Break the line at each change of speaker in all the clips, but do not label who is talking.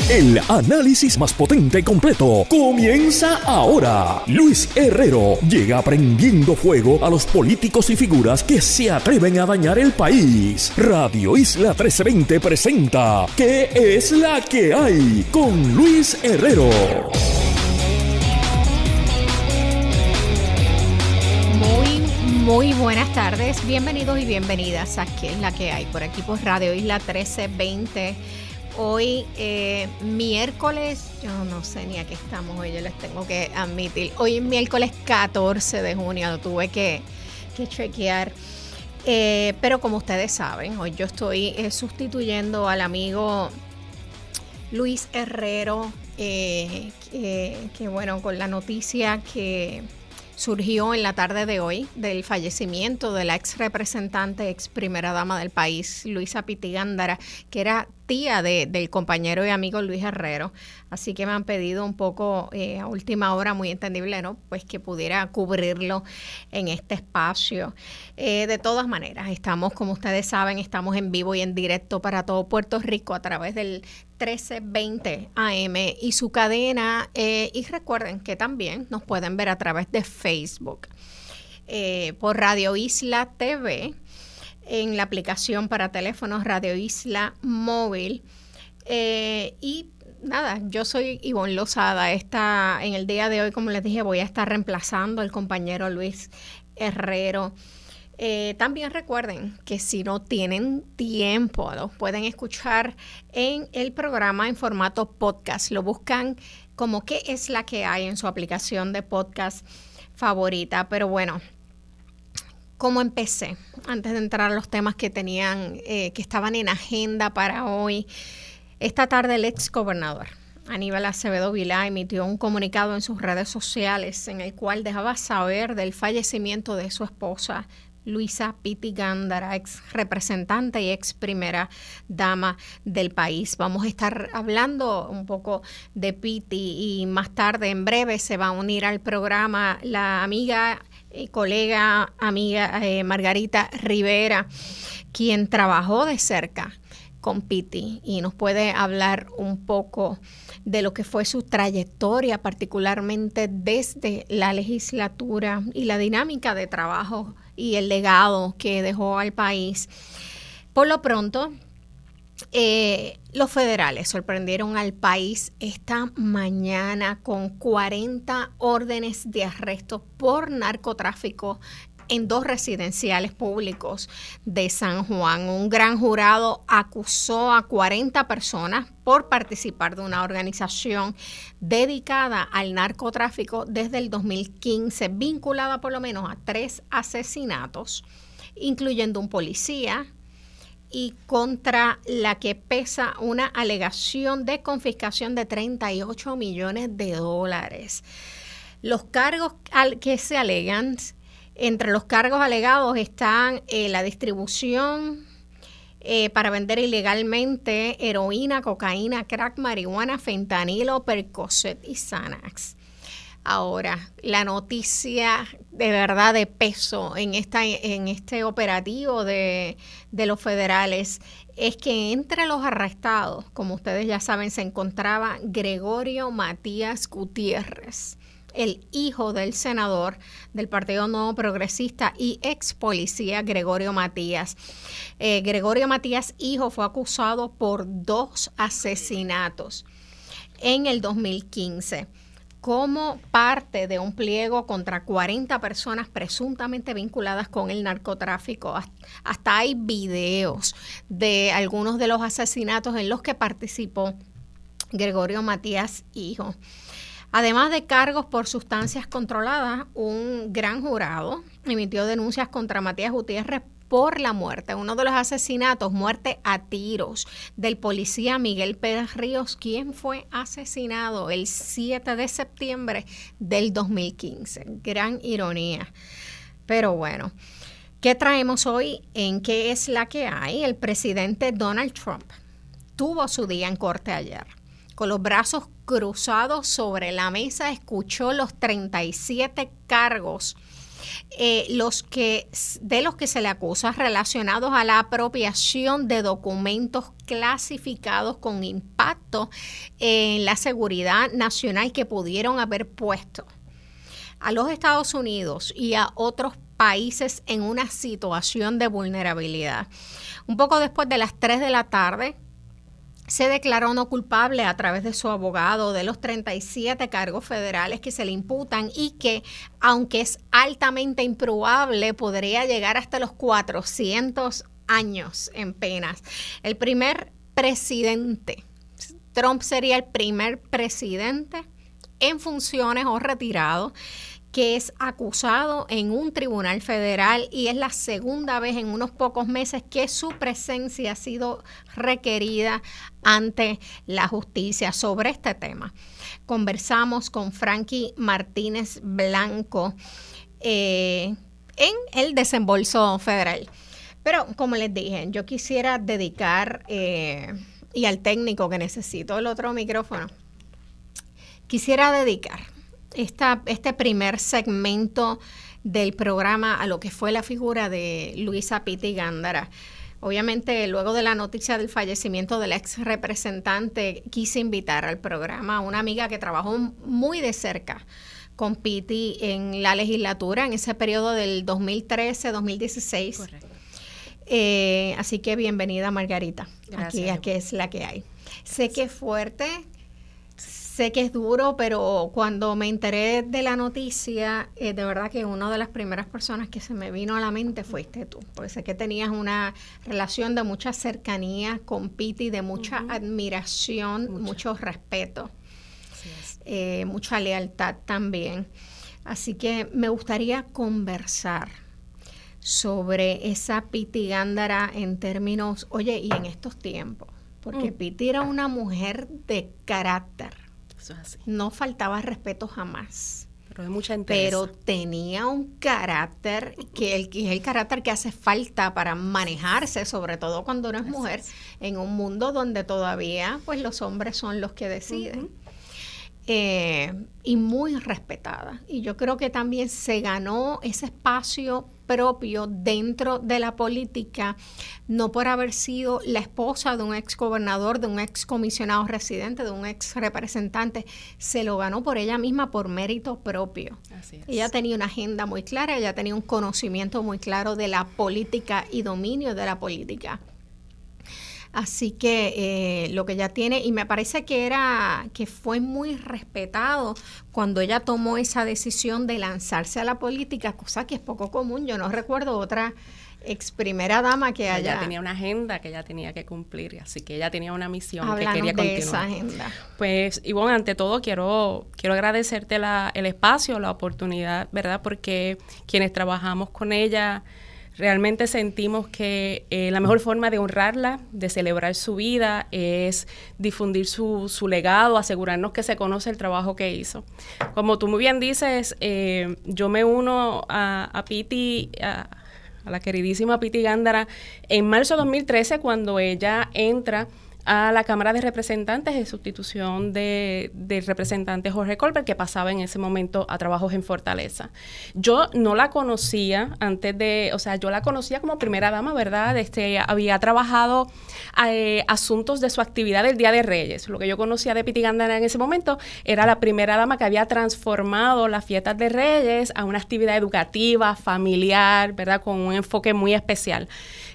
El análisis más potente y completo comienza ahora. Luis Herrero llega prendiendo fuego a los políticos y figuras que se atreven a dañar el país. Radio Isla 1320 presenta ¿Qué es la que hay? Con Luis Herrero.
Muy buenas tardes, bienvenidos y bienvenidas a ¿Qué es la que hay? Por aquí por Radio Isla 1320. Hoy miércoles, yo no sé ni a qué estamos hoy, yo les tengo que admitir. Hoy es miércoles 14 de junio, lo tuve que chequear. Pero como ustedes saben, hoy yo estoy sustituyendo al amigo Luis Herrero, que bueno, con la noticia que surgió en la tarde de hoy del fallecimiento de la ex representante, ex primera dama del país, Luisa Piti Gándara, que era tía del compañero y amigo Luis Herrero. Así que me han pedido un poco a última hora, muy entendible, ¿no? Pues que pudiera cubrirlo en este espacio. De todas maneras, estamos, como ustedes saben, estamos en vivo y en directo para todo Puerto Rico a través del 1320 AM y su cadena. Y recuerden que también nos pueden ver a través de Facebook por Radio Isla TV, en la aplicación para teléfonos Radio Isla Móvil. Y nada, yo soy Ivonne Lozada. En el día de hoy, como les dije, voy a estar reemplazando al compañero Luis Herrero. También recuerden que si no tienen tiempo, los pueden escuchar en el programa en formato podcast. Lo buscan como ¿Qué es la que hay? En su aplicación de podcast favorita. Pero bueno, ¿cómo empecé? Antes de entrar a los temas que tenían, que estaban en agenda para hoy, esta tarde el ex gobernador Aníbal Acevedo Vilá emitió un comunicado en sus redes sociales en el cual dejaba saber del fallecimiento de su esposa, Luisa Piti Gándara, ex representante y ex primera dama del país. Vamos a estar hablando un poco de Piti y más tarde, en breve, se va a unir al programa la amiga Margarita Rivera, quien trabajó de cerca con Piti y nos puede hablar un poco de lo que fue su trayectoria, particularmente desde la legislatura y la dinámica de trabajo y el legado que dejó al país. Por lo pronto, los federales sorprendieron al país esta mañana con 40 órdenes de arresto por narcotráfico en 2 residenciales públicos de San Juan. Un gran jurado acusó a 40 personas por participar de una organización dedicada al narcotráfico desde el 2015, vinculada por lo menos a 3 asesinatos, incluyendo un policía, y contra la que pesa una alegación de confiscación de $38 millones. Los cargos que se alegan, entre los cargos alegados están la distribución para vender ilegalmente heroína, cocaína, crack, marihuana, fentanilo, Percocet y Xanax. Ahora, la noticia de verdad de peso en este operativo de los federales es que entre los arrestados, como ustedes ya saben, se encontraba Gregorio Matías Gutiérrez, el hijo del senador del Partido Nuevo Progresista y ex policía Gregorio Matías. Gregorio Matías, hijo, fue acusado por 2 asesinatos en el 2015 como parte de un pliego contra 40 personas presuntamente vinculadas con el narcotráfico. Hasta hay videos de algunos de los asesinatos en los que participó Gregorio Matías, hijo. Además de cargos por sustancias controladas, un gran jurado emitió denuncias contra Matías Gutiérrez por la muerte, uno de los asesinatos, muerte a tiros, del policía Miguel Pérez Ríos, quien fue asesinado el 7 de septiembre del 2015. Gran ironía. Pero bueno, ¿qué traemos hoy en ¿Qué es la que hay? El presidente Donald Trump tuvo su día en corte ayer. Con los brazos cruzados sobre la mesa, escuchó los 37 cargos de los que se le acusa relacionados a la apropiación de documentos clasificados con impacto en la seguridad nacional que pudieron haber puesto a los Estados Unidos y a otros países en una situación de vulnerabilidad. Un poco después de las 3 de la tarde, se declaró no culpable a través de su abogado de los 37 cargos federales que se le imputan y que, aunque es altamente improbable, podría llegar hasta los 400 años en penas. El primer presidente, Trump sería el primer presidente en funciones o retirado que es acusado en un tribunal federal, y es la segunda vez en unos pocos meses que su presencia ha sido requerida ante la justicia. Sobre este tema conversamos con Frankie Martínez Blanco en el desembolso federal. Pero como les dije, yo quisiera dedicar, y al técnico que necesito el otro micrófono, quisiera dedicar este primer segmento del programa a lo que fue la figura de Luisa Pitti Gándara. Obviamente, luego de la noticia del fallecimiento del ex representante, quise invitar al programa a una amiga que trabajó muy de cerca con Pitti en la legislatura en ese periodo del 2013-2016. Correcto. Así que bienvenida, Margarita. Gracias. Aquí es la que hay. Sé que es fuerte, sé que es duro, pero cuando me enteré de la noticia, de verdad que una de las primeras personas que se me vino a la mente fuiste tú, porque sé que tenías una relación de mucha cercanía con Pitti, de mucha admiración, mucho respeto, mucha lealtad también. Así que me gustaría conversar sobre esa Pitti Gándara en términos, oye, y en estos tiempos, porque Pitti era una mujer de carácter. Eso es así. No faltaba respeto jamás.
Pero de mucha entereza.
Pero tenía un carácter que es el carácter que hace falta para manejarse, sobre todo cuando uno es mujer, en un mundo donde todavía pues los hombres son los que deciden. Y muy respetada. Y yo creo que también se ganó ese espacio propio dentro de la política, no por haber sido la esposa de un ex gobernador, de un ex comisionado residente, de un ex representante, se lo ganó por ella misma, por mérito propio. Así es. Ella tenía una agenda muy clara, ella tenía un conocimiento muy claro de la política y dominio de la política. Así que lo que ella tiene, y me parece que fue muy respetado cuando ella tomó esa decisión de lanzarse a la política, cosa que es poco común. Yo no recuerdo otra ex primera dama que haya...
Ella tenía una agenda que ella tenía que cumplir, así que ella tenía una misión que quería continuar.
Esa agenda.
Pues, Ivonne, ante todo quiero agradecerte el espacio, la oportunidad, ¿verdad? Porque quienes trabajamos con ella realmente sentimos que la mejor forma de honrarla, de celebrar su vida, es difundir su legado, asegurarnos que se conoce el trabajo que hizo. Como tú muy bien dices, yo me uno a Pitti, a la queridísima Pitti Gándara, en marzo de 2013, cuando ella entra a la Cámara de Representantes en sustitución del representante Jorge Colbert, que pasaba en ese momento a trabajos en Fortaleza. Yo no la conocía yo la conocía como primera dama, ¿verdad? Había trabajado asuntos de su actividad del Día de Reyes. Lo que yo conocía de Pitti Gándara en ese momento era la primera dama que había transformado las fiestas de Reyes a una actividad educativa, familiar, ¿verdad? Con un enfoque muy especial.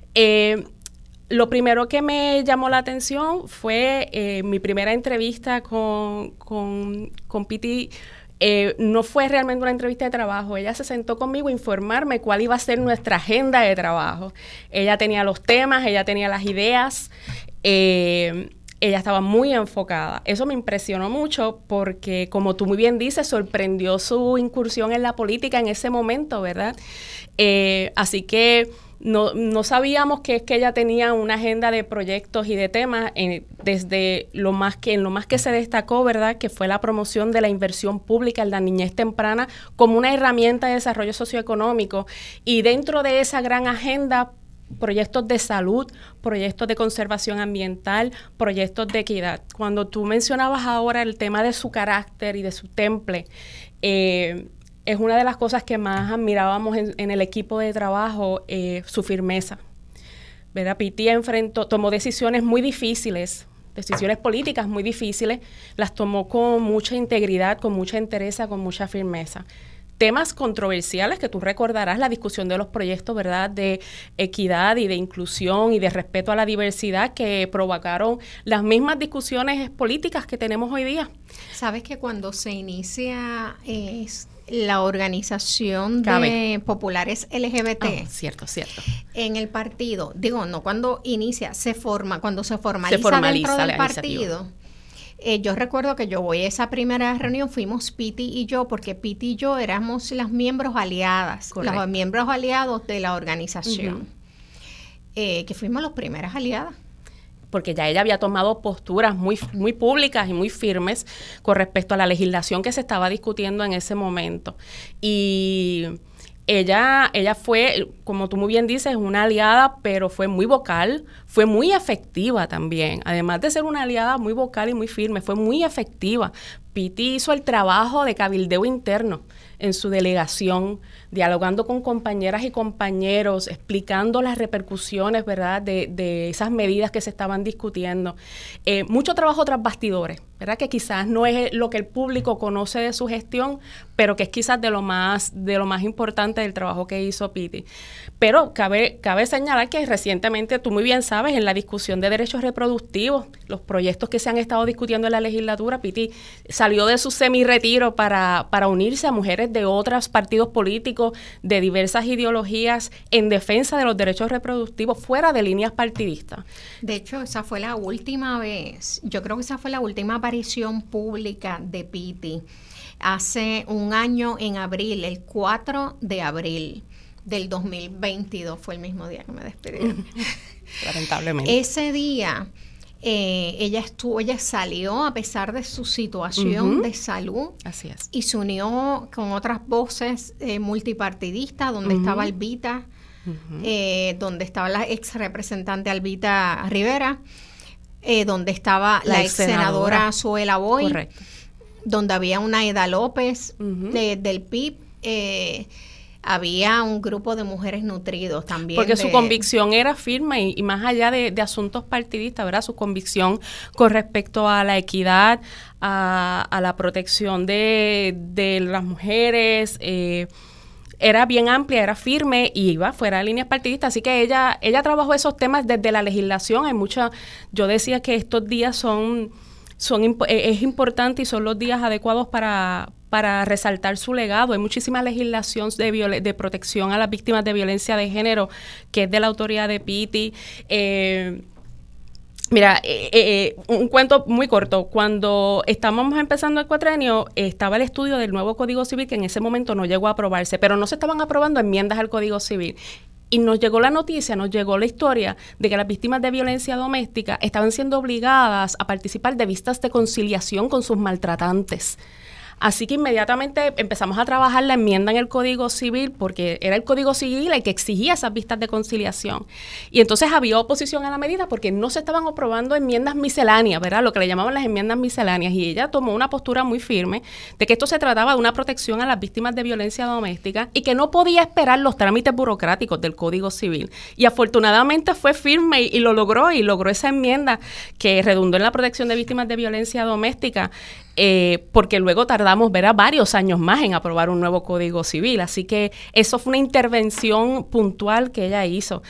Lo primero que me llamó la atención fue mi primera entrevista con Pitti. No fue realmente una entrevista de trabajo. Ella se sentó conmigo a informarme cuál iba a ser nuestra agenda de trabajo. Ella tenía los temas, ella tenía las ideas, ella estaba muy enfocada. Eso me impresionó mucho porque, como tú muy bien dices, sorprendió su incursión en la política en ese momento, ¿verdad? Así que no sabíamos que es que ella tenía una agenda de proyectos y de temas desde lo más que se destacó, ¿verdad? Que fue la promoción de la inversión pública en la niñez temprana como una herramienta de desarrollo socioeconómico, y dentro de esa gran agenda, proyectos de salud, proyectos de conservación ambiental, proyectos de equidad. Cuando tú mencionabas ahora el tema de su carácter y de su temple, es una de las cosas que más admirábamos en el equipo de trabajo, su firmeza. ¿Verdad? Piti tomó decisiones muy difíciles, decisiones políticas muy difíciles, las tomó con mucha integridad, con mucha entereza, con mucha firmeza. Temas controversiales que tú recordarás, la discusión de los proyectos, ¿verdad?, de equidad y de inclusión y de respeto a la diversidad que provocaron las mismas discusiones políticas que tenemos hoy día.
Sabes que cuando se inicia la organización de populares LGBT,
cierto.
en el partido, cuando inicia, cuando se formaliza dentro del partido. Yo recuerdo que yo voy a esa primera reunión, fuimos Piti y yo, porque Piti y yo éramos las miembros aliadas,
Correcto.
los miembros aliados de la organización, que fuimos las primeras aliadas.
Porque ya ella había tomado posturas muy, muy públicas y muy firmes con respecto a la legislación que se estaba discutiendo en ese momento. Y ella fue, como tú muy bien dices, una aliada, pero fue muy vocal, fue muy efectiva también. Además de ser una aliada muy vocal y muy firme, fue muy efectiva. Piti hizo el trabajo de cabildeo interno en su delegación, dialogando con compañeras y compañeros, explicando las repercusiones, ¿verdad?, de esas medidas que se estaban discutiendo. Mucho trabajo tras bastidores, ¿verdad?, que quizás no es lo que el público conoce de su gestión, pero que es quizás de lo más importante del trabajo que hizo Piti. Pero cabe señalar que recientemente, tú muy bien sabes, en la discusión de derechos reproductivos, los proyectos que se han estado discutiendo en la legislatura, Piti salió de su semi-retiro para unirse a mujeres de otros partidos políticos, de diversas ideologías, en defensa de los derechos reproductivos, fuera de líneas partidistas.
De hecho, esa fue la última vez, yo creo que esa fue la última aparición pública de Piti, hace un año en abril, el 4 de abril del 2022, fue el mismo día que me despidieron.
Lamentablemente.
Ese día ella salió a pesar de su situación de salud.
Así es.
Y se unió con otras voces multipartidistas, donde estaba Albita, donde estaba la ex representante Albita Rivera, donde estaba la ex senadora Zoela Boy,
correcto,
donde había una Eda López del PIB. Había un grupo de mujeres nutridos también.
Porque su convicción era firme y más allá de asuntos partidistas, ¿verdad? Su convicción con respecto a la equidad, a la protección de las mujeres, era bien amplia, era firme y iba fuera de líneas partidistas. Así que ella trabajó esos temas desde la legislación. Yo decía que estos días es importante y son los días adecuados para resaltar su legado. Hay muchísima legislación de protección a las víctimas de violencia de género que es de la autoría de Piti. Un cuento muy corto. Cuando estábamos empezando el cuatrenio, estaba el estudio del nuevo Código Civil, que en ese momento no llegó a aprobarse, pero no se estaban aprobando enmiendas al Código Civil. Y nos llegó la historia de que las víctimas de violencia doméstica estaban siendo obligadas a participar de vistas de conciliación con sus maltratantes. Así que inmediatamente empezamos a trabajar la enmienda en el Código Civil, porque era el Código Civil el que exigía esas vistas de conciliación. Y entonces había oposición a la medida porque no se estaban aprobando enmiendas misceláneas, ¿verdad? Lo que le llamaban las enmiendas misceláneas. Y ella tomó una postura muy firme de que esto se trataba de una protección a las víctimas de violencia doméstica y que no podía esperar los trámites burocráticos del Código Civil. Y afortunadamente fue firme y lo logró, esa enmienda que redundó en la protección de víctimas de violencia doméstica. Porque luego tardamos varios años más en aprobar un nuevo Código Civil. Así que eso fue una intervención puntual que ella hizo.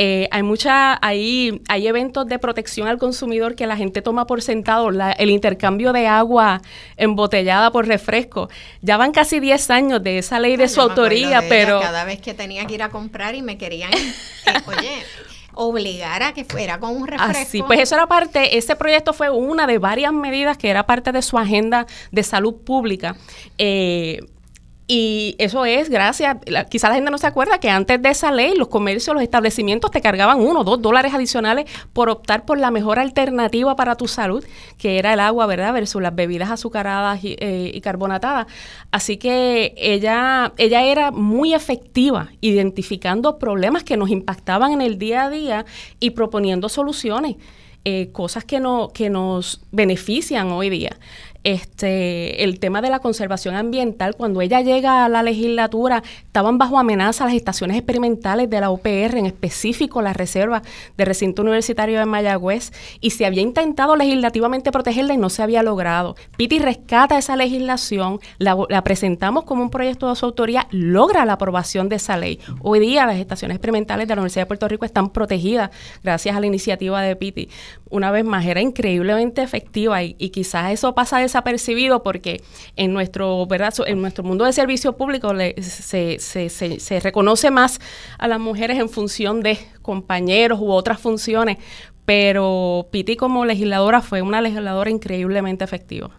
Hay eventos de protección al consumidor que la gente toma por sentado, el intercambio de agua embotellada por refresco. Ya van casi 10 años de esa ley de su autoría, pero...
Cada vez que tenía que ir a comprar y me querían, obligar a que fuera con un refresco.
Así, pues ese proyecto fue una de varias medidas que era parte de su agenda de salud pública. Y eso es gracias, quizás la gente no se acuerda que antes de esa ley los comercios, los establecimientos te cargaban $1 o $2 adicionales por optar por la mejor alternativa para tu salud, que era el agua, ¿verdad? Versus las bebidas azucaradas y carbonatadas. Así que ella era muy efectiva identificando problemas que nos impactaban en el día a día y proponiendo soluciones. Cosas que nos benefician hoy día. el tema de la conservación ambiental. Cuando ella llega a la legislatura, estaban bajo amenaza las estaciones experimentales de la UPR, en específico la reserva de recinto universitario de Mayagüez, y se había intentado legislativamente protegerla y no se había logrado. Piti rescata esa legislación, la presentamos como un proyecto de su autoría, logra la aprobación de esa ley. Hoy día las estaciones experimentales de la Universidad de Puerto Rico están protegidas gracias a la iniciativa de Piti. Una vez más, era increíblemente efectiva y quizás eso pasa desapercibido porque en nuestro, ¿verdad? En nuestro mundo de servicio público se reconoce más a las mujeres en función de compañeros u otras funciones, pero Piti como legisladora fue una legisladora increíblemente efectiva.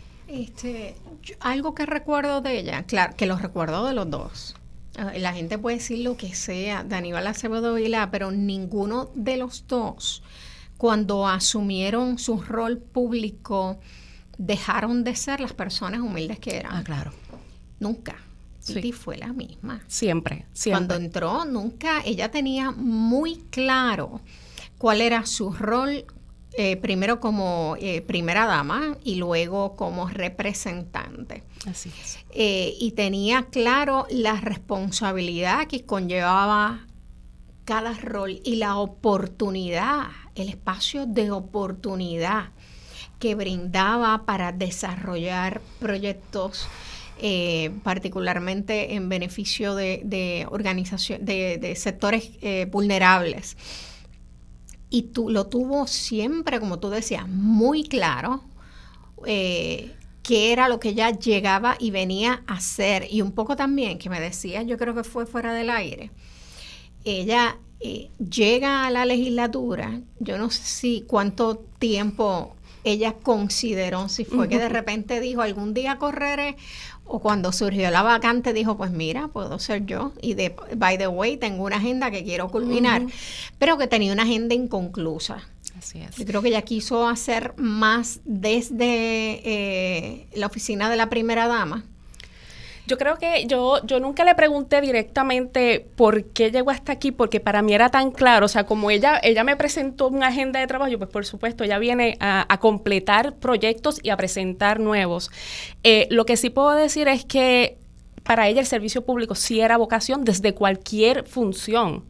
Algo que recuerdo de ella, claro, que lo recuerdo de los dos. La gente puede decir lo que sea de Aníbal Acevedo Vilá, pero ninguno de los dos, cuando asumieron su rol público, dejaron de ser las personas humildes que eran.
Claro.
Nunca.
Sí.
Piti fue la misma.
Siempre.
Cuando entró, nunca, ella tenía muy claro cuál era su rol, primero como primera dama y luego como representante.
Así es.
Y tenía claro la responsabilidad que conllevaba cada rol y la oportunidad, el espacio de oportunidad que brindaba para desarrollar proyectos, particularmente en beneficio de organización, de sectores vulnerables. Y lo tuvo siempre, como tú decías, muy claro qué era lo que ella llegaba y venía a hacer. Y un poco también, que me decía, yo creo que fue fuera del aire, ella llega a la legislatura, yo no sé cuánto tiempo ella consideró, si fue que de repente dijo, algún día correré, o cuando surgió la vacante dijo, pues mira, puedo ser yo, y by the way, tengo una agenda que quiero culminar, pero que tenía una agenda inconclusa.
Así es.
Yo creo que ella quiso hacer más desde la oficina de la primera dama.
Yo creo que yo nunca le pregunté directamente por qué llegó hasta aquí, porque para mí era tan claro, o sea, como ella me presentó una agenda de trabajo, pues por supuesto ella viene a completar proyectos y a presentar nuevos. Lo que sí puedo decir es que para ella el servicio público sí era vocación desde cualquier función.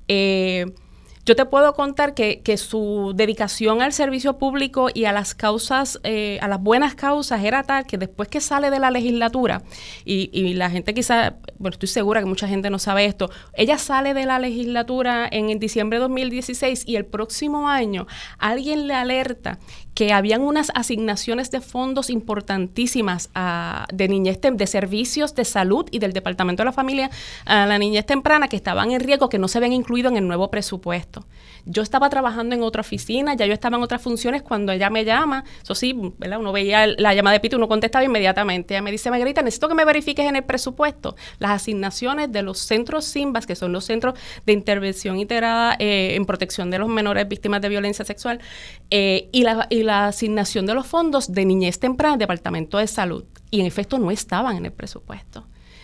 Yo te puedo contar que su dedicación al servicio público y a las causas, a las buenas causas, era tal que después que sale de la legislatura, y la gente quizá, bueno, estoy segura que mucha gente no sabe esto, ella sale de la legislatura en diciembre de 2016 y el próximo año alguien le alerta que habían unas asignaciones de fondos importantísimas de niñez, de servicios de salud y del Departamento de la Familia a la niñez temprana que estaban en riesgo, que no se habían incluido en el nuevo presupuesto. Yo estaba trabajando en otra oficina, ya yo estaba en otras funciones cuando ella me llama, eso sí, ¿verdad? Uno veía la llamada de Piti, uno contestaba inmediatamente. Ella me dice, Margarita, necesito que me verifiques en el presupuesto las asignaciones de los centros SINVAS, que son los centros de intervención integrada en protección de los menores víctimas de violencia sexual, y la asignación de los fondos de niñez temprana del Departamento de Salud. Y en efecto no estaban en el presupuesto.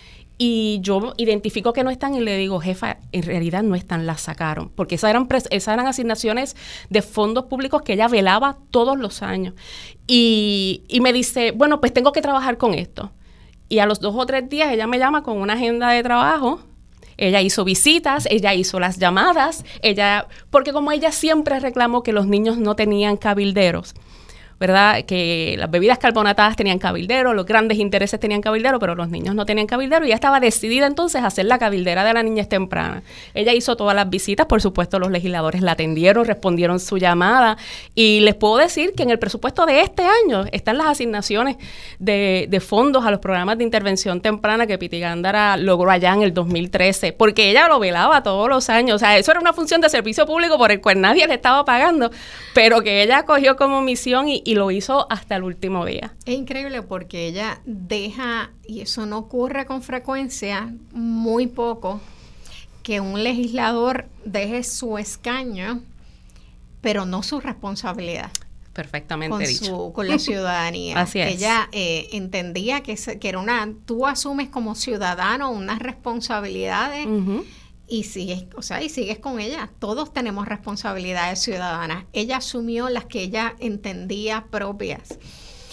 Y yo identifico que no están y le digo, jefa, en realidad no están, las sacaron. Porque esas eran asignaciones de fondos públicos que ella velaba todos los años. Y me dice, bueno, pues tengo que trabajar con esto. Y a los 2 o 3 días ella me llama con una agenda de trabajo. Ella hizo visitas, ella hizo las llamadas, porque como ella siempre reclamó que los niños no tenían cabilderos, ¿verdad? Que las bebidas carbonatadas tenían cabildero, los grandes intereses tenían cabildero, pero los niños no tenían cabildero, y ella estaba decidida entonces a ser la cabildera de la niñez temprana. Ella hizo todas las visitas, por supuesto los legisladores la atendieron, respondieron su llamada, y les puedo decir que en el presupuesto de este año están las asignaciones de fondos a los programas de intervención temprana que Piti Gándara logró allá en el 2013, porque ella lo velaba todos los años. O sea, eso era una función de servicio público por el cual nadie le estaba pagando, pero que ella cogió como misión y lo hizo hasta el último día.
Es increíble porque ella deja, y eso no ocurre con frecuencia, muy poco, que un legislador deje su escaño, pero no su responsabilidad.
Perfectamente dicho.
Con la ciudadanía.
Así es.
Ella entendía que era tú asumes como ciudadano unas responsabilidades. Uh-huh. Y sigues con ella. Todos tenemos responsabilidades ciudadanas. Ella asumió las que ella entendía propias.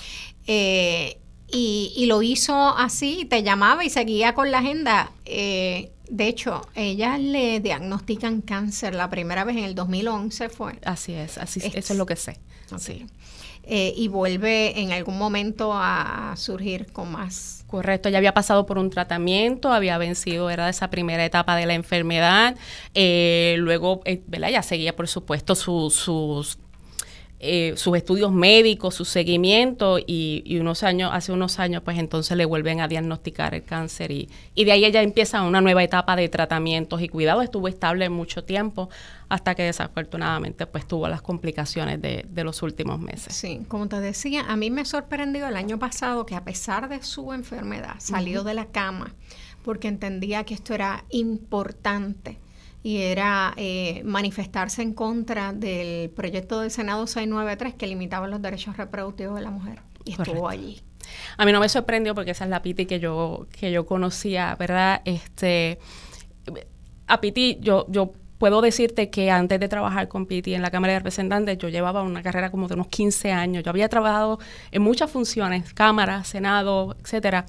Y lo hizo así, te llamaba y seguía con la agenda. De hecho, ella le diagnostican cáncer la primera vez en el 2011 fue.
Así es, eso es lo que sé.
Okay.
Sí.
Y vuelve en algún momento a surgir con más.
Correcto, ella había pasado por un tratamiento, había vencido, era esa primera etapa de la enfermedad. Luego, ¿verdad? Ella seguía, por supuesto, sus estudios médicos, su seguimiento, y hace unos años, pues entonces le vuelven a diagnosticar el cáncer y de ahí ella empieza una nueva etapa de tratamientos y cuidados. Estuvo estable mucho tiempo hasta que desafortunadamente pues tuvo las complicaciones de los últimos meses.
Sí, como te decía, a mí me sorprendió el año pasado que a pesar de su enfermedad salió de la cama porque entendía que esto era importante. Y era manifestarse en contra del proyecto del Senado 693 que limitaba los derechos reproductivos de la mujer. Y
Correcto.
Estuvo allí.
A mí no me sorprendió porque esa es la Piti que yo conocía, ¿verdad? A Piti, yo puedo decirte que antes de trabajar con Piti en la Cámara de Representantes, yo llevaba una carrera como de unos 15 años. Yo había trabajado en muchas funciones, Cámara, Senado, etcétera.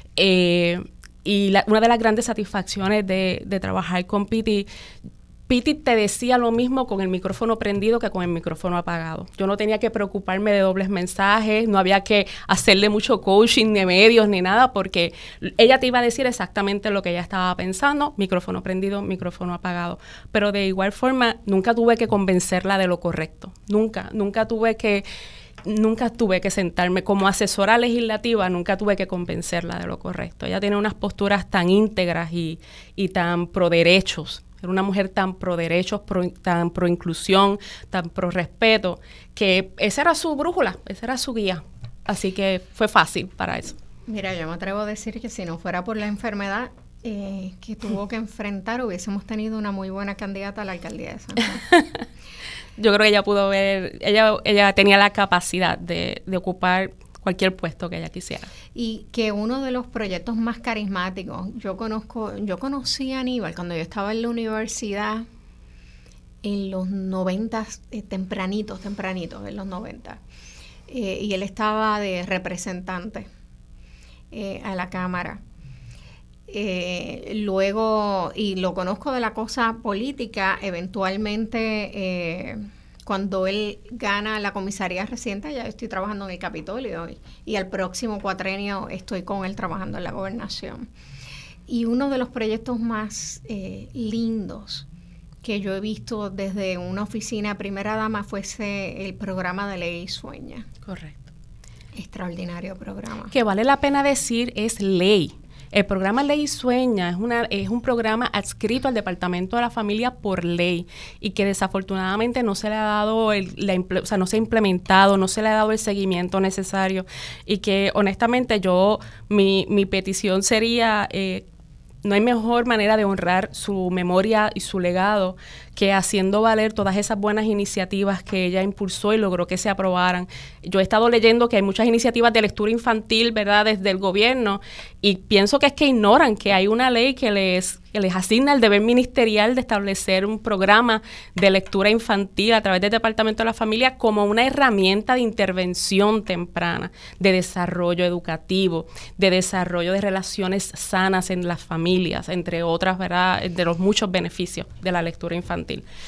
Y una de las grandes satisfacciones de trabajar con Piti te decía lo mismo con el micrófono prendido que con el micrófono apagado. Yo no tenía que preocuparme de dobles mensajes, no había que hacerle mucho coaching de medios ni nada, porque ella te iba a decir exactamente lo que ella estaba pensando, micrófono prendido, micrófono apagado. Pero de igual forma, nunca tuve que convencerla de lo correcto. Nunca tuve que sentarme como asesora legislativa, nunca tuve que convencerla de lo correcto. Ella tiene unas posturas tan íntegras y tan pro derechos. Era una mujer tan pro derechos, tan pro inclusión, tan pro respeto, que esa era su brújula, esa era su guía. Así que fue fácil para eso.
Mira, yo me atrevo a decir que si no fuera por la enfermedad que tuvo que enfrentar, hubiésemos tenido una muy buena candidata a la alcaldía de San Juan.
Yo creo que ella pudo ver, ella tenía la capacidad de ocupar cualquier puesto que ella quisiera.
Y que uno de los proyectos más carismáticos, yo conocí a Aníbal cuando yo estaba en la universidad en los 90, tempranitos, en los 90. Y él estaba de representante a la Cámara. Luego, y lo conozco de la cosa política, eventualmente cuando él gana la comisaría reciente, ya estoy trabajando en el Capitolio y al próximo cuatrenio estoy con él trabajando en la gobernación. Y uno de los proyectos más lindos que yo he visto desde una oficina primera dama fuese el programa de Ley Sueña.
Correcto.
Extraordinario programa.
Que vale la pena decir es ley. El programa Ley Sueña es un programa adscrito al Departamento de la Familia por ley y que desafortunadamente no se le ha dado, no se ha implementado, no se le ha dado el seguimiento necesario y que honestamente mi petición sería, no hay mejor manera de honrar su memoria y su legado que haciendo valer todas esas buenas iniciativas que ella impulsó y logró que se aprobaran. Yo he estado leyendo que hay muchas iniciativas de lectura infantil, ¿verdad?, desde el gobierno, y pienso que es que ignoran que hay una ley que les asigna el deber ministerial de establecer un programa de lectura infantil a través del Departamento de la Familia como una herramienta de intervención temprana, de desarrollo educativo, de desarrollo de relaciones sanas en las familias, entre otras, ¿verdad?, de los muchos beneficios de la lectura infantil.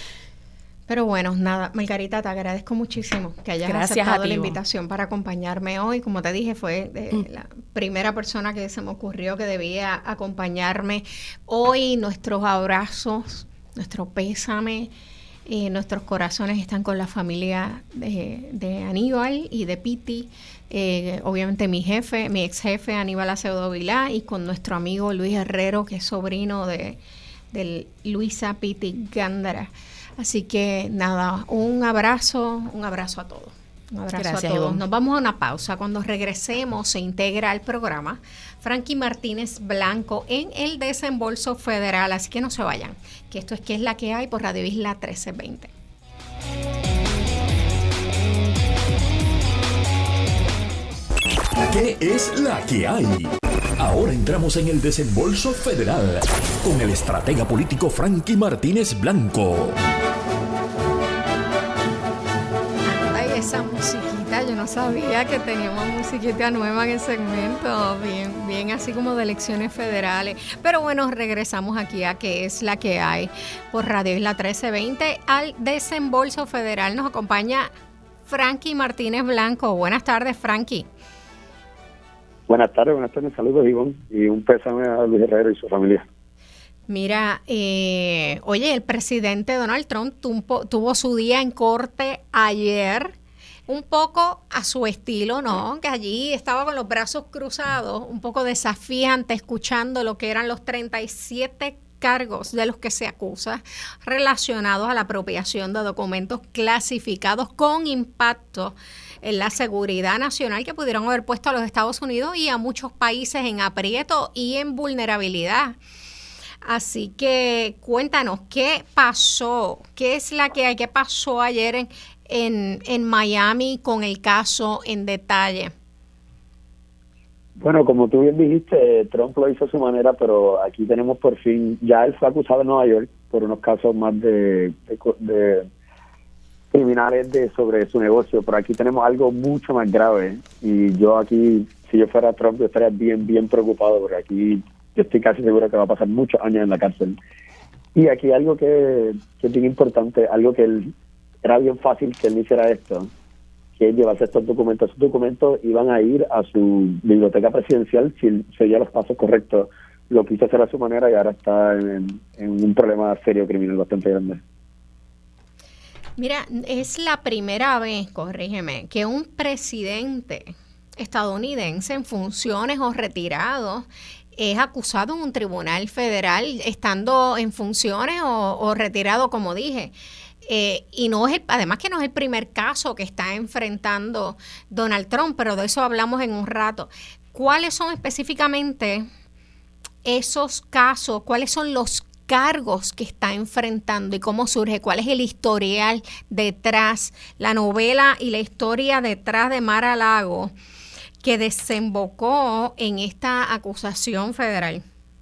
Pero bueno, nada, Margarita, te agradezco muchísimo que hayas aceptado la invitación para acompañarme hoy. Como te dije, fue la primera persona que se me ocurrió que debía acompañarme hoy. Nuestros abrazos, nuestro pésame, nuestros corazones están con la familia de Aníbal y de Piti. Obviamente mi ex jefe Aníbal Acevedo Vilá, y con nuestro amigo Luis Herrero, que es sobrino de Luisa Piti Gándara. Así que nada, un abrazo a todos. Un abrazo. Gracias, a todos. Ivonne. Nos vamos a una pausa. Cuando regresemos se integra al programa Frankie Martínez Blanco en el Desembolso Federal. Así que no se vayan, que esto es ¿Qué es la que hay? Por Radio Isla 1320.
¿Qué es la que hay? Ahora entramos en el Desembolso Federal con el estratega político Frankie Martínez Blanco.
Ay, esa musiquita, yo yo no sabía que teníamos musiquita nueva en el segmento, bien así como de elecciones federales. Pero bueno, regresamos aquí a ¿Qué es la que hay? Por Radio Isla 1320 al desembolso federal. Nos acompaña Frankie Martínez Blanco. Buenas tardes, Frankie.
Buenas tardes, saludos, Ivonne, y un pésame a Luis Herrero y su familia.
Mira, oye, el presidente Donald Trump tuvo su día en corte ayer, un poco a su estilo, ¿no? Que allí estaba con los brazos cruzados, un poco desafiante, escuchando lo que eran los 37 cargos de los que se acusa relacionados a la apropiación de documentos clasificados con impacto en la seguridad nacional que pudieron haber puesto a los Estados Unidos y a muchos países en aprieto y en vulnerabilidad. Así que cuéntanos, ¿qué pasó? ¿Qué es la que hay? ¿Qué pasó ayer en Miami con el caso en detalle?
Bueno, como tú bien dijiste, Trump lo hizo a su manera, pero aquí tenemos por fin, ya él fue acusado en Nueva York por unos casos más de criminales sobre su negocio, pero aquí tenemos algo mucho más grave y yo aquí, si yo fuera Trump, yo estaría bien preocupado porque aquí yo estoy casi seguro que va a pasar muchos años en la cárcel. Y aquí algo que es bien importante, algo que era bien fácil que él hiciera esto, que es llevarse estos documentos. Esos documentos iban a ir a su biblioteca presidencial si él seguía los pasos correctos. Lo quiso hacer a su manera y ahora está en un problema serio criminal bastante grande.
Mira, es la primera vez, corrígeme, que un presidente estadounidense en funciones o retirado es acusado en un tribunal federal estando en funciones o retirado, como dije. Y no es además que no es el primer caso que está enfrentando Donald Trump, pero de eso hablamos en un rato. ¿Cuáles son específicamente esos casos? ¿Cuáles son los cargos que está enfrentando y cómo surge? ¿Cuál es el historial detrás, la novela y la historia detrás de Mar-a-Lago que desembocó en esta acusación federal?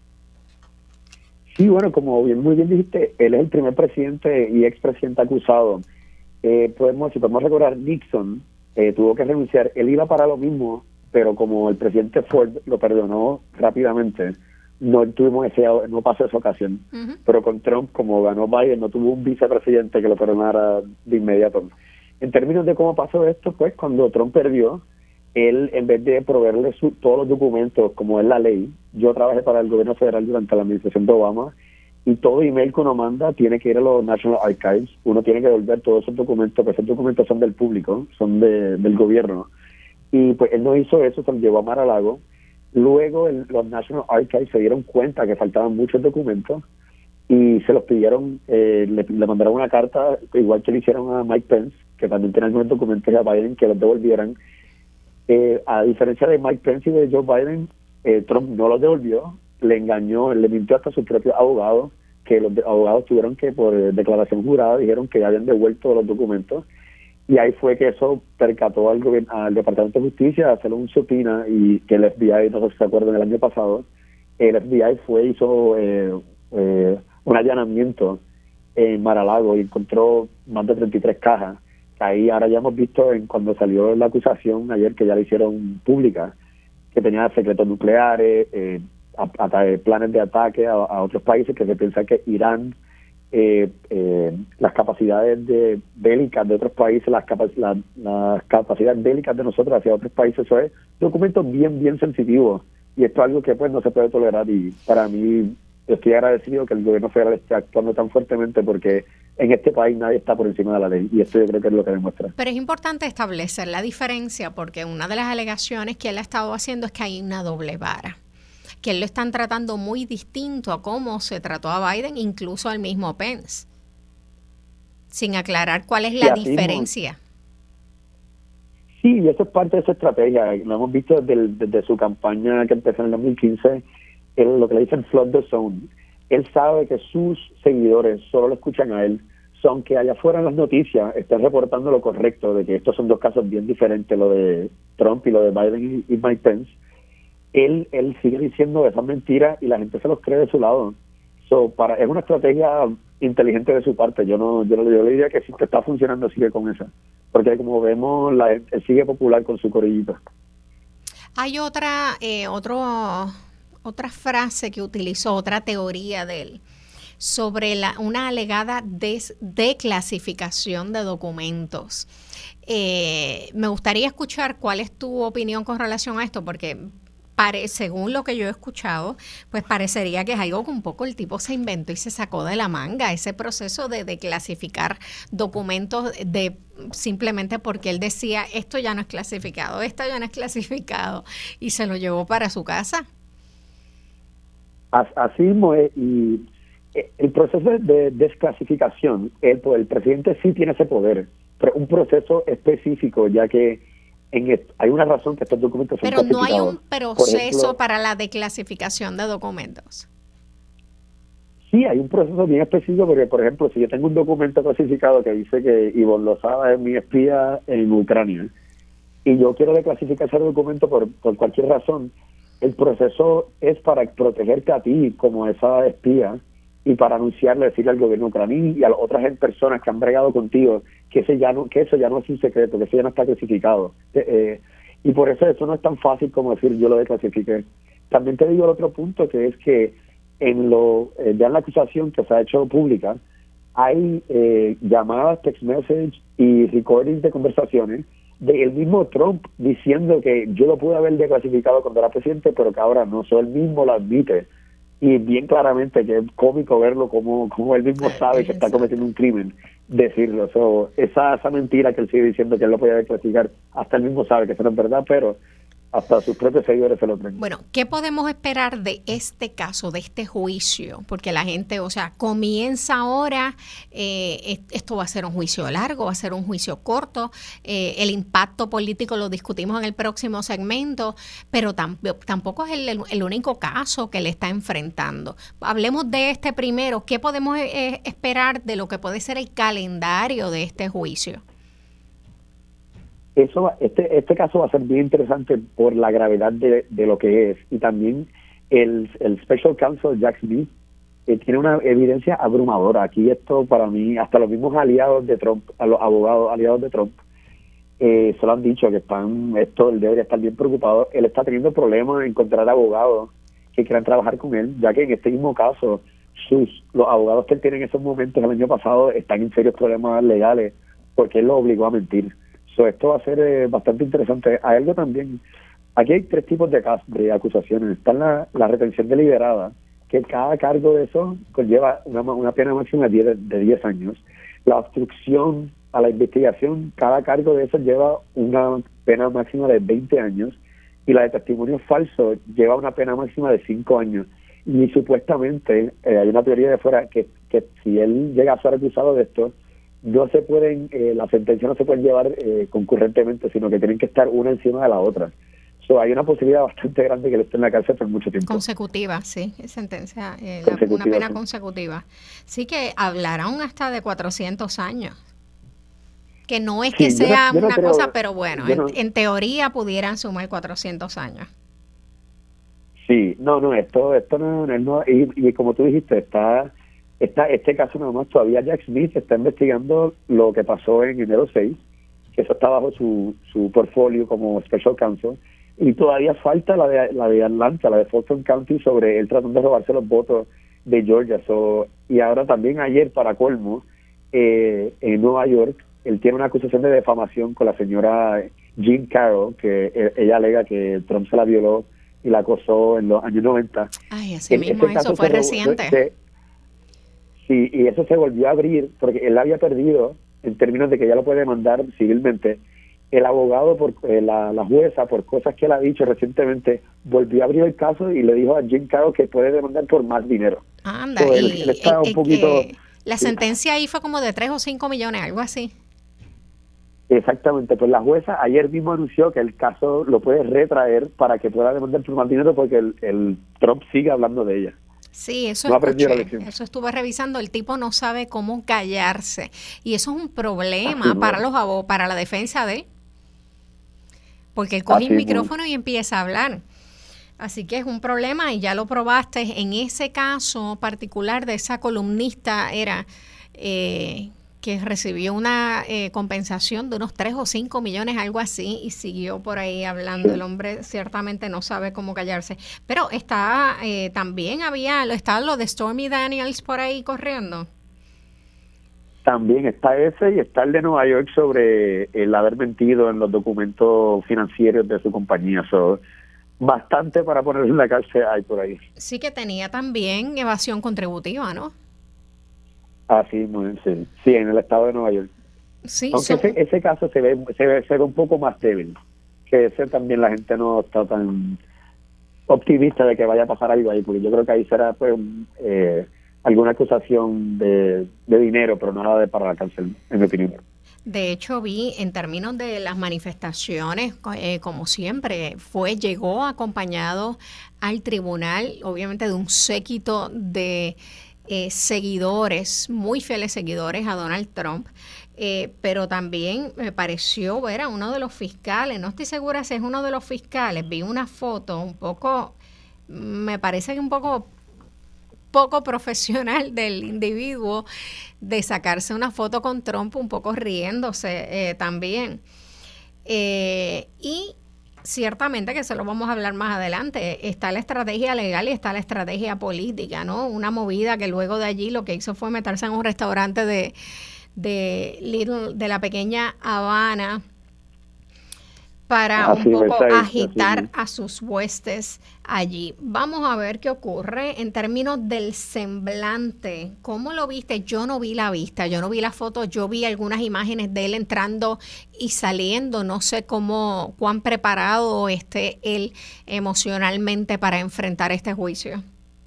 Sí, bueno, como muy bien dijiste, él es el primer presidente y expresidente acusado. Si podemos recordar, Nixon tuvo que renunciar. Él iba para lo mismo, pero como el presidente Ford lo perdonó rápidamente, no pasó esa ocasión. Uh-huh. Pero con Trump, como ganó Biden, no tuvo un vicepresidente que lo perdonara de inmediato. En términos de cómo pasó esto, pues cuando Trump perdió, él, en vez de proveerle todos los documentos, como es la ley, yo trabajé para el gobierno federal durante la administración de Obama, y todo email que uno manda tiene que ir a los National Archives. Uno tiene que devolver todos esos documentos, que esos documentos son del público, son del gobierno. Y pues él no hizo eso, se lo llevó a Mar-a-Lago. Luego los National Archives se dieron cuenta que faltaban muchos documentos y se los pidieron, le mandaron una carta, igual que le hicieron a Mike Pence, que también tenía algunos documentos a Biden, que los devolvieran. A diferencia de Mike Pence y de Joe Biden, Trump no los devolvió, le engañó, le mintió hasta a sus propios abogados, que los abogados tuvieron que, por declaración jurada, dijeron que habían devuelto los documentos, y ahí fue que eso percató al Departamento de Justicia a hacer un subpoena, y que el FBI, no sé si se acuerdan, el año pasado, el FBI hizo un allanamiento en Mar-a-Lago y encontró más de 33 cajas. Ahí ahora ya hemos visto cuando salió la acusación ayer, que ya la hicieron pública, que tenía secretos nucleares, planes de ataque a otros países, que se piensa que Irán, las capacidades bélicas de otros países, las capacidades bélicas de nosotros hacia otros países. Eso es documentos bien sensitivos, y esto es algo que pues no se puede tolerar, y para mí estoy agradecido que el gobierno federal esté actuando tan fuertemente, porque en este país nadie está por encima de la ley, y esto yo creo que es lo que demuestra.
Pero es importante establecer la diferencia, porque una de las alegaciones que él ha estado haciendo es que hay una doble vara, que él lo están tratando muy distinto a cómo se trató a Biden, incluso al mismo Pence, sin aclarar cuál es la diferencia.
Sí, y eso es parte de su estrategia. Lo hemos visto desde su campaña que empezó en el 2015, lo que le dicen flood the zone. Él sabe que sus seguidores solo lo escuchan a él. Son que allá afuera en las noticias están reportando lo correcto, de que estos son dos casos bien diferentes, lo de Trump y lo de Biden y Mike Pence. Él sigue diciendo esas mentiras y la gente se los cree de su lado. Es una estrategia inteligente de su parte. Yo le diría que si te está funcionando, sigue con esa. porque como vemos, él sigue popular con su corillito.
Hay otra frase que utilizó, otra teoría de él, sobre una alegada desclasificación de documentos. Me gustaría escuchar cuál es tu opinión con relación a esto, porque según lo que yo he escuchado, pues parecería que es algo que un poco el tipo se inventó y se sacó de la manga, ese proceso de clasificar documentos simplemente porque él decía, esto ya no es clasificado, esto ya no es clasificado, y se lo llevó para su casa.
Así mismo es, y el proceso de desclasificación, el presidente sí tiene ese poder, pero un proceso específico, ya que hay una razón que estos documentos son clasificados.
Pero no hay un proceso para la declasificación de documentos.
Sí, hay un proceso bien específico, porque, por ejemplo, si yo tengo un documento clasificado que dice que Ivonne Lozada es mi espía en Ucrania, y yo quiero declasificar ese documento por cualquier razón, el proceso es para protegerte a ti como esa espía y para anunciarle, decirle al gobierno ucraniano y a las otras personas que han bregado contigo que eso ya no es un secreto, que eso ya no está clasificado. Y por eso no es tan fácil como decir yo lo desclasifiqué. También te digo el otro punto, que es que ya en la acusación que se ha hecho pública, hay llamadas, text message y recordings de conversaciones del mismo Trump diciendo que yo lo pude haber declasificado cuando era presidente, pero que ahora no, él mismo lo admite. Y bien claramente que es cómico verlo como él mismo sabe que está cometiendo un crimen, decirlo. Esa mentira que él sigue diciendo que él lo podía declasificar, hasta él mismo sabe que eso no es verdad, pero hasta sus propios seguidores se lo creen.
Bueno, ¿qué podemos esperar de este caso, de este juicio? Porque la gente, comienza ahora, esto va a ser un juicio largo, va a ser un juicio corto, el impacto político lo discutimos en el próximo segmento, pero tampoco es el único caso que le está enfrentando. Hablemos de este primero, ¿qué podemos esperar de lo que puede ser el calendario de este juicio?
Este caso va a ser bien interesante por la gravedad de lo que es, y también el Special Counsel Jack Smith tiene una evidencia abrumadora. Aquí esto, para mí, hasta los mismos aliados de Trump, a los abogados aliados de Trump, se lo han dicho, que él debería estar bien preocupado. Él está teniendo problemas en encontrar abogados que quieran trabajar con él, ya que en este mismo caso los abogados que él tiene en esos momentos el año pasado están en serios problemas legales porque él los obligó a mentir. Esto va a ser bastante interesante. Hay algo también, aquí hay 3 tipos de acusaciones. Está la retención deliberada, que cada cargo de eso conlleva una pena máxima de 10 años. La obstrucción a la investigación, cada cargo de eso lleva una pena máxima de 20 años, y la de testimonio falso lleva una pena máxima de 5 años. Y supuestamente hay una teoría de fuera que si él llega a ser acusado de esto, no se pueden, las sentencias no se pueden llevar concurrentemente, sino que tienen que estar una encima de la otra. Hay una posibilidad bastante grande que él esté en la cárcel por mucho tiempo.
Consecutiva, sí, sentencia, una pena consecutiva. Sí, que hablarán hasta de 400 años. Que no es que sea una cosa, pero bueno, en teoría pudieran sumar 400 años.
Sí, esto no, y como tú dijiste, este caso nada más, todavía Jack Smith está investigando lo que pasó en enero 6, que eso está bajo su portfolio como Special Counsel, y todavía falta la de Atlanta, la de Fulton County, sobre él tratando de robarse los votos de Georgia. Y ahora también ayer, para colmo, en Nueva York, él tiene una acusación de defamación con la señora Jean Carroll, que ella alega que Trump se la violó y la acosó en los años 90.
Ay, así mismo, eso fue reciente.
Sí, y eso se volvió a abrir porque él había perdido en términos de que ya lo puede demandar civilmente. El abogado, la jueza, por cosas que él ha dicho recientemente, volvió a abrir el caso y le dijo a Jim Carroll que puede demandar por más dinero.
Anda,
él está un poquito...
La sentencia ahí fue como de 3 o 5 millones, algo así.
Exactamente, pues la jueza ayer mismo anunció que el caso lo puede retraer para que pueda demandar por más dinero, porque el Trump sigue hablando de ella.
Sí, eso
no
eso estuve revisando. El tipo no sabe cómo callarse, y eso es un problema para la defensa de él, porque él coge el micrófono y empieza a hablar. Así que es un problema, y ya lo probaste en ese caso particular de esa columnista, era que recibió una compensación de unos 3 o 5 millones, algo así, y siguió por ahí hablando. El hombre ciertamente no sabe cómo callarse. Pero está también está lo de Stormy Daniels por ahí corriendo.
También está ese y está el de Nueva York sobre el haber mentido en los documentos financieros de su compañía. Bastante para poner en la cárcel hay por ahí.
Sí, que tenía también evasión contributiva, ¿no?
Ah, sí, muy bien, sí. Sí, en el estado de Nueva York.
Sí,
aunque ese caso se ve un poco más débil, que ese también la gente no está tan optimista de que vaya a pasar algo ahí, porque yo creo que ahí será pues alguna acusación de dinero, pero nada de para la cárcel, en mi opinión.
De hecho, vi en términos de las manifestaciones, como siempre, llegó acompañado al tribunal, obviamente de un séquito de seguidores, muy fieles seguidores a Donald Trump, pero también me pareció ver a uno de los fiscales, no estoy segura si es uno de los fiscales, vi una foto me parece que un poco profesional del individuo, de sacarse una foto con Trump un poco riéndose también. Y ciertamente, que se lo vamos a hablar más adelante, está la estrategia legal y está la estrategia política, ¿no? Una movida que luego de allí lo que hizo fue meterse en un restaurante de la pequeña Habana para un poco agitar a sus huestes allí. Vamos a ver qué ocurre en términos del semblante. ¿Cómo lo viste? Yo no vi la vista, yo no vi la foto, yo vi algunas imágenes de él entrando y saliendo. No sé cuán preparado esté él emocionalmente para enfrentar este juicio.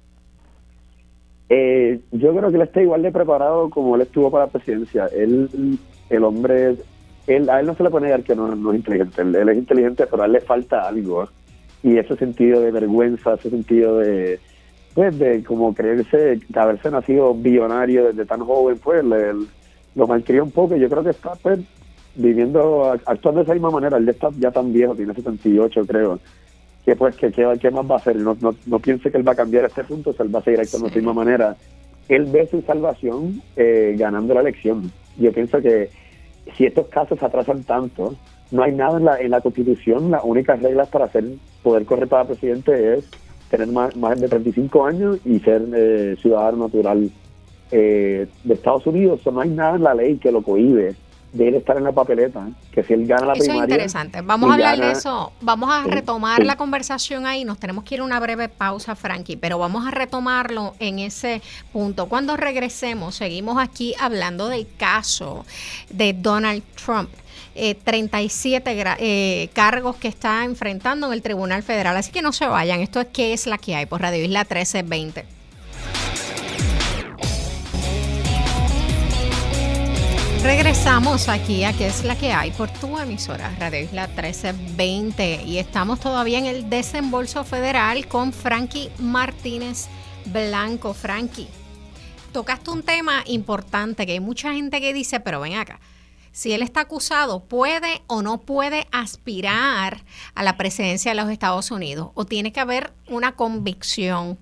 Yo creo que él está igual de preparado como él estuvo para la presidencia. El hombre... a él no se le puede negar que no es inteligente. Él es inteligente, pero a él le falta algo. Y ese sentido de vergüenza, ese sentido de como creerse, de haberse nacido billonario desde tan joven, pues lo malcrió un poco. Y yo creo que está actuando de esa misma manera. Él está ya tan viejo, tiene 78, creo. Que pues, ¿qué más va a hacer? No piense que él va a cambiar a este punto, él va a seguir actuando de esa misma manera. Él ve su salvación ganando la elección. Yo pienso que si estos casos se atrasan tanto, no hay nada en la Constitución. Las únicas reglas para poder correr para presidente es tener más de 35 años y ser ciudadano natural de Estados Unidos. No hay nada en la ley que lo cohíbe de él estar en la papeleta, que si él gana la primaria... Eso es
interesante. Vamos a hablar de eso. Vamos a retomar la conversación ahí. Nos tenemos que ir a una breve pausa, Frankie, pero vamos a retomarlo en ese punto. Cuando regresemos, seguimos aquí hablando del caso de Donald Trump. 37 cargos que está enfrentando en el Tribunal Federal. Así que no se vayan. Esto es ¿Qué es la que hay? Por Radio Isla 1320. Regresamos aquí a ¿Qué es la que hay? Por tu emisora Radio Isla 1320 y estamos todavía en el desembolso federal con Frankie Martínez Blanco. Frankie, tocaste un tema importante que hay mucha gente que dice, pero ven acá, si él está acusado, ¿puede o no puede aspirar a la presidencia de los Estados Unidos? ¿O tiene que haber una convicción?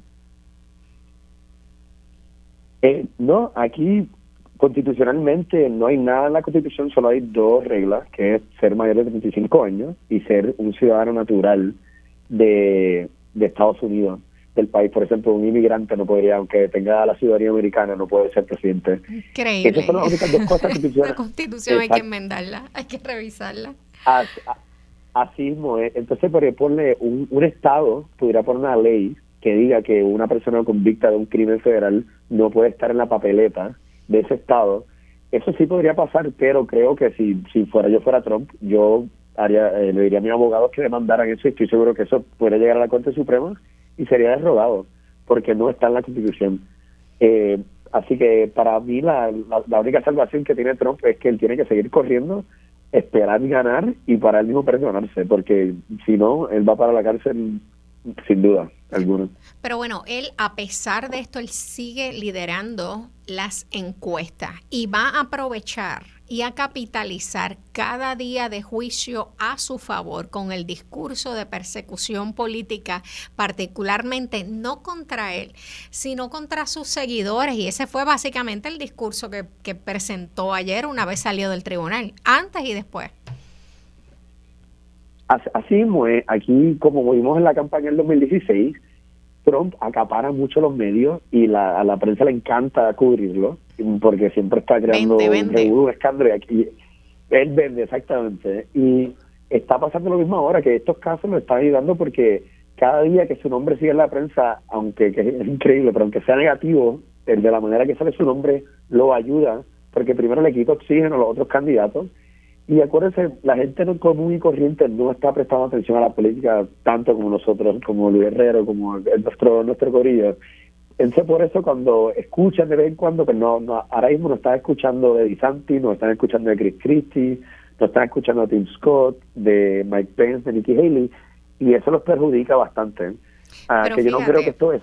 No, aquí... Constitucionalmente no hay nada en la Constitución, solo hay dos reglas, que es ser mayor de 35 años y ser un ciudadano natural de Estados Unidos, del país. Por ejemplo, un inmigrante no podría, aunque tenga la ciudadanía americana, no puede ser presidente.
Increíble.
Esas son las únicas dos cosas constitucionales.
La Constitución hay que enmendarla, hay que revisarla.
Así mismo es. Entonces, ponle un Estado pudiera poner una ley que diga que una persona convicta de un crimen federal no puede estar en la papeleta de ese estado. Eso sí podría pasar, pero creo que si yo fuera Trump, yo le diría a mis abogados que demandaran eso, y estoy seguro que eso puede llegar a la Corte Suprema y sería derogado, porque no está en la Constitución. Así que para mí la única salvación que tiene Trump es que él tiene que seguir corriendo, esperar ganar y para él mismo perdonarse, porque si no, él va para la cárcel sin duda alguna.
Pero bueno, él, a pesar de esto, él sigue liderando las encuestas y va a aprovechar y a capitalizar cada día de juicio a su favor con el discurso de persecución política, particularmente no contra él, sino contra sus seguidores. Y ese fue básicamente el discurso que presentó ayer una vez salió del tribunal, antes y después.
Así mismo es. Aquí, como vimos en la campaña del 2016, Trump acapara mucho los medios y a la prensa le encanta cubrirlo porque siempre está creando un escándalo. Y aquí él vende, exactamente. Y está pasando lo mismo ahora, que estos casos lo están ayudando porque cada día que su nombre sigue en la prensa, aunque que es increíble, pero aunque sea negativo, de la manera que sale su nombre, lo ayuda, porque primero le quita oxígeno a los otros candidatos. Y acuérdense, la gente común y corriente no está prestando atención a la política tanto como nosotros, como Luis Herrero, como nuestro corillo. Entonces, por eso cuando escuchan de vez en cuando, pues no, ahora mismo no están escuchando de DeSantis, no están escuchando de Chris Christie, no están escuchando de Tim Scott, de Mike Pence, de Nikki Haley, y eso los perjudica bastante. Que fíjate, yo no creo que esto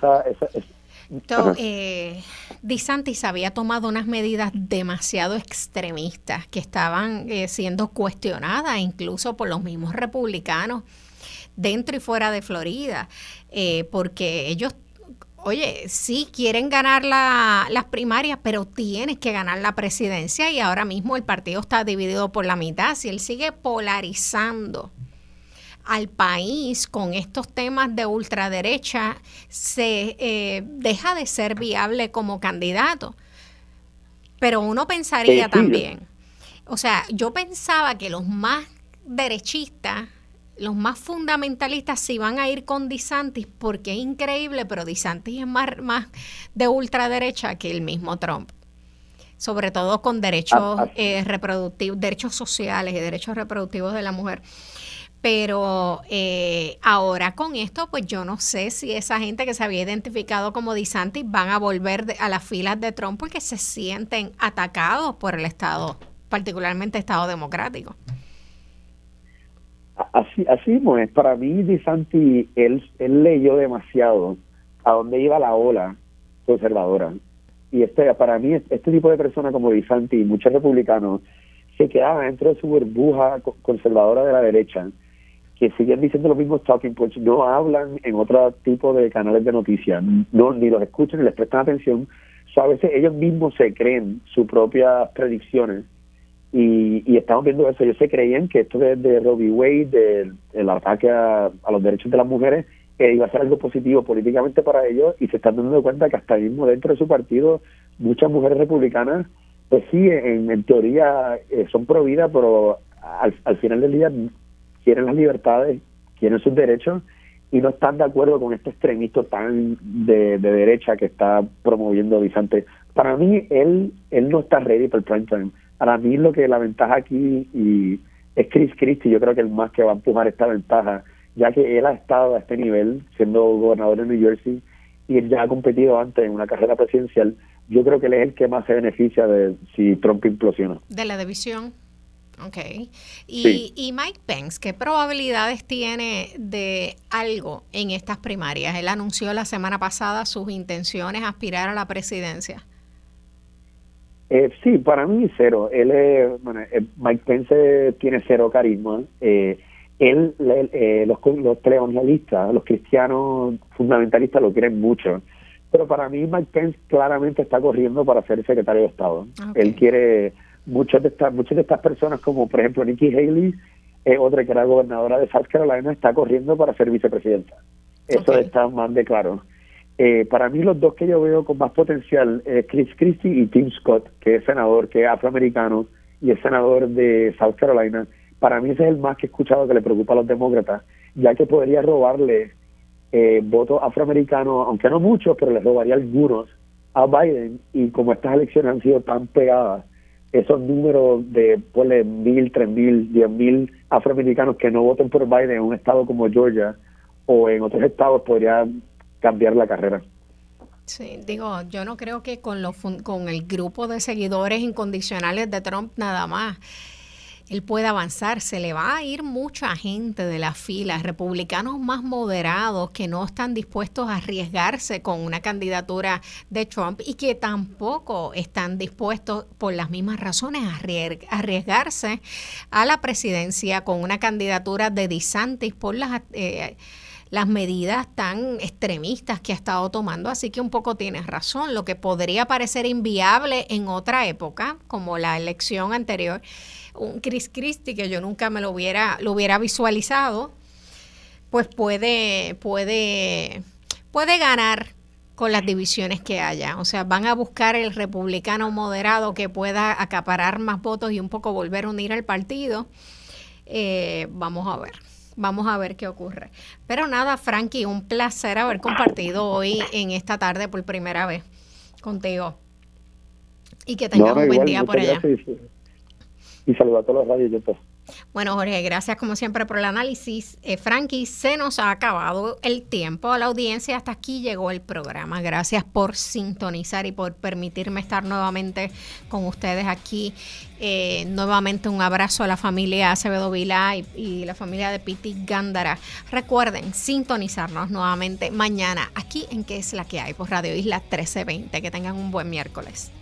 DeSantis había tomado unas medidas demasiado extremistas que estaban siendo cuestionadas incluso por los mismos republicanos dentro y fuera de Florida, porque ellos, oye, sí quieren ganar las primarias, pero tienes que ganar la presidencia y ahora mismo el partido está dividido por la mitad. Si él sigue polarizando al país con estos temas de ultraderecha, se deja de ser viable como candidato. Pero uno pensaría también, o sea, yo pensaba que los más derechistas, los más fundamentalistas se iban a ir con DeSantis, porque es increíble, pero DeSantis es más de ultraderecha que el mismo Trump, sobre todo con derechos reproductivos, derechos sociales y derechos reproductivos de la mujer. Pero ahora con esto, pues yo no sé si esa gente que se había identificado como DeSantis van a volver a las filas de Trump porque se sienten atacados por el Estado, particularmente el Estado democrático.
Así es. Para mí, DeSantis, él leyó demasiado a dónde iba la ola conservadora. Y para mí, este tipo de personas como DeSantis y muchos republicanos se quedaban dentro de su burbuja conservadora de la derecha, que siguen diciendo los mismos talking points, no hablan en otro tipo de canales de noticias, ni los escuchan ni les prestan atención. A veces ellos mismos se creen sus propias predicciones y estamos viendo eso. Ellos se creían que esto de Roe v. Wade, el ataque a los derechos de las mujeres, iba a ser algo positivo políticamente para ellos, y se están dando cuenta que hasta mismo dentro de su partido muchas mujeres republicanas, pues sí, en teoría son pro vida, pero al final del día quieren las libertades, quieren sus derechos y no están de acuerdo con este extremista tan de derecha que está promoviendo DeSantis. Para mí, él no está ready para el prime time. Para mí lo que la ventaja aquí es Chris Christie. Yo creo que el más que va a empujar esta ventaja, ya que él ha estado a este nivel siendo gobernador de New Jersey y él ya ha competido antes en una carrera presidencial. Yo creo que él es el que más se beneficia de si Trump implosiona.
De la división. Ok.
Sí.
Y Mike Pence, ¿qué probabilidades tiene de algo en estas primarias? Él anunció la semana pasada sus intenciones de aspirar a la presidencia.
Sí, para mí cero. Mike Pence tiene cero carisma. Los evangeliistas, los cristianos fundamentalistas lo quieren mucho. Pero para mí Mike Pence claramente está corriendo para ser secretario de Estado. Okay. Él quiere muchas de estas personas, como por ejemplo Nikki Haley, otra que era gobernadora de South Carolina, está corriendo para ser vicepresidenta. Eso está más de claro. Para mí los dos que yo veo con más potencial es Chris Christie y Tim Scott, que es senador, que es afroamericano y es senador de South Carolina. Para mí ese es el más que he escuchado que le preocupa a los demócratas, ya que podría robarle votos afroamericanos, aunque no muchos, pero le robaría algunos a Biden. Y como estas elecciones han sido tan pegadas, esos números de 1,000, 3,000, 10,000 afroamericanos que no voten por Biden en un estado como Georgia o en otros estados podría cambiar la carrera.
Sí, digo, yo no creo que con el grupo de seguidores incondicionales de Trump nada más. él puede avanzar. Se le va a ir mucha gente de las filas, republicanos más moderados que no están dispuestos a arriesgarse con una candidatura de Trump y que tampoco están dispuestos, por las mismas razones, a arriesgarse a la presidencia con una candidatura de DeSantis por las medidas tan extremistas que ha estado tomando. Así que un poco tienes razón. Lo que podría parecer inviable en otra época, como la elección anterior, un Chris Christie que yo nunca me lo hubiera visualizado, pues puede ganar con las divisiones que haya. O sea, van a buscar el republicano moderado que pueda acaparar más votos y un poco volver a unir al partido. Vamos a ver qué ocurre. Pero nada, Frankie, un placer haber compartido hoy en esta tarde por primera vez contigo. Y que tengas un buen día por allá.
Gracias. Y saludos a todos los radioyentes.
Bueno, Jorge, gracias como siempre por el análisis. Frankie, se nos ha acabado el tiempo. A la audiencia, hasta aquí llegó el programa. Gracias por sintonizar y por permitirme estar nuevamente con ustedes aquí. Nuevamente un abrazo a la familia Acevedo Vilá y la familia de Piti Gándara. Recuerden sintonizarnos nuevamente mañana aquí en ¿Qué es la que hay? Por Radio Isla 1320. Que tengan un buen miércoles.